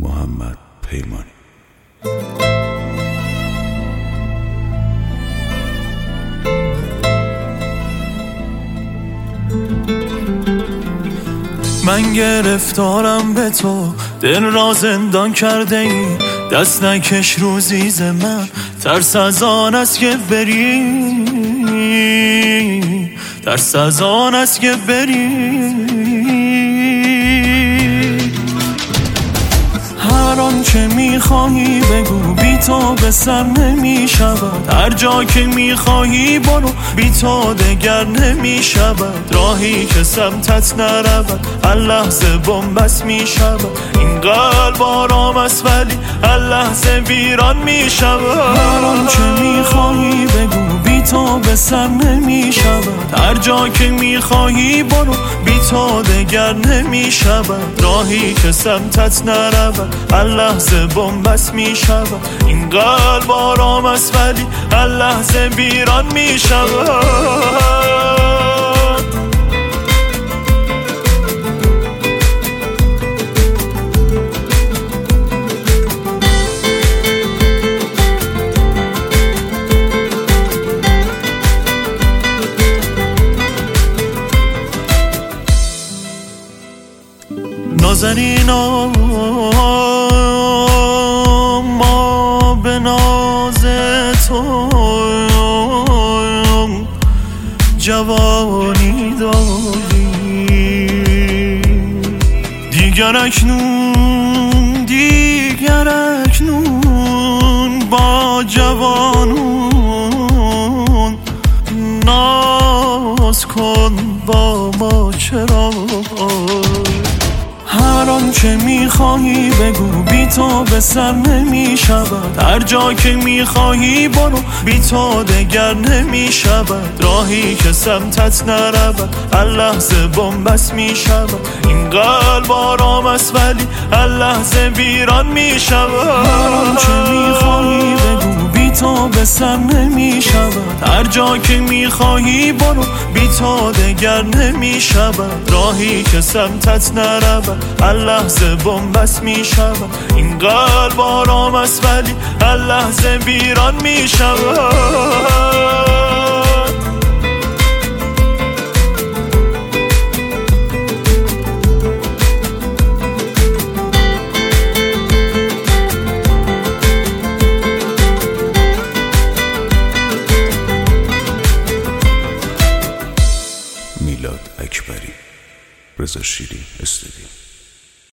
محمد پیمانی. من گرفتارم به تو، دل را زندان کرده ای، دست نکش روزی ز من، ترس از آن است که بری، ترس از آن است که بری. هر آنچه میخواهی بگو، بی تو به سر نمی شود. هر جا که میخواهی برو، بی تو دگر نمی شود. راهی که سمتت نرود، هر لحظه بنبست می شود. این قلب آرام است ولی هر لحظه ویران می شود. هر آنچه میخواهی بگو، بی تو به سر نمی شود. هر جا که میخواهی برو، بی تو دگر نمی شود. راهی که سمتت نرود، هر لحظه بنبست می شود. این قلب آرام است ولی هر لحظه ویران می شود. نازنینا ما به ناز تو جوانی داریم. دیگر اکنون با جوانون ناز کن با ما چرا. هر آنچه میخواهی بگو، بی تو به سر نمی شود. هر جا که میخواهی برو، بی تو دگر نمی شود. راهی که سمتت نرود، هر لحظه بنبست می شود. این قلب آرام است ولی هر لحظه ویران می شود. هر آنچه میخواهی بگو، بی تو به سر نمی شود. هر جا که میخواهی برو، بی تو دگر نمی شود. راهی که سمتت نرود، هر لحظه بنبست می شود. این قلب آرام است ولی هر لحظه ویران می شود. میلاد اکبری، رضا شیری.